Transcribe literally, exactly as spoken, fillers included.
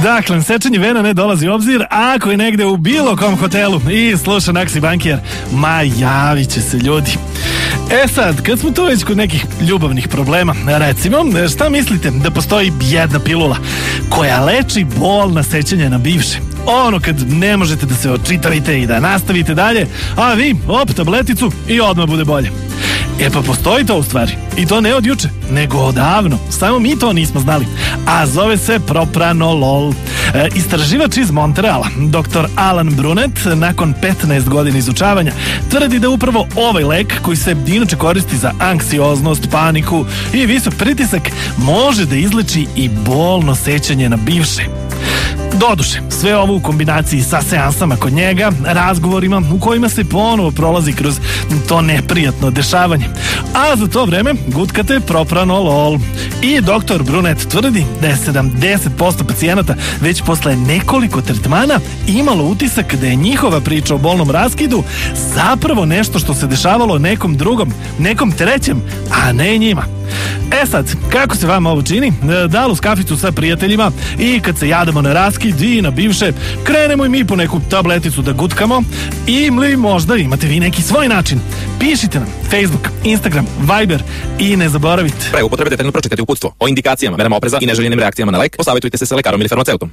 Dakle, sečenje vena ne dolazi u obzir ako je negde u bilo kom hotelu i sluša Naksi Bankijer. Ma javit će se ljudi. E sad, kad smo tu već kod nekih ljubavnih problema, recimo, šta mislite da postoji jedna pilula koja leči bol na sećanje na bivše? Ono kad ne možete da se očitavite i da nastavite dalje, a vi, op, tableticu i odmah bude bolje. E pa postoji to u stvari. I to ne od juče, nego odavno. Samo mi to nismo znali. A zove se propranolol. E, istraživač iz Montreala, doktor Alan Brunet, nakon petnaest godina izučavanja, tvrdi da upravo ovaj lek, koji se inače koristi za anksioznost, paniku i visok pritisak, može da izleči i bolno sećanje na bivše. Doduše, sve ovo u kombinaciji sa seansama kod njega, razgovorima u kojima se ponovo prolazi kroz to neprijatno dešavanje. A za to vreme gutkate propranolol. I doktor Brunet tvrdi da je sedamdeset posto pacijenata već posle nekoliko tretmana imalo utisak da je njihova priča o bolnom raskidu zapravo nešto što se dešavalo nekom drugom, nekom trećem, a ne njima. E sad, kako se vama ovo čini? Da li uz kaficu sa prijateljima i kad se jademo na raskid i na bivše, krenemo i mi po neku tableticu da gutkamo, ili možda imate vi neki svoj način? Pišite nam Facebook, Instagram, Viber i ne zaboravite. Pre upotrebe detaljno pročitati uputstvo o indikacijama, merama opreza i neželjenim reakcijama na lek. Posavjetujte se sa lekarom ili farmaceutom.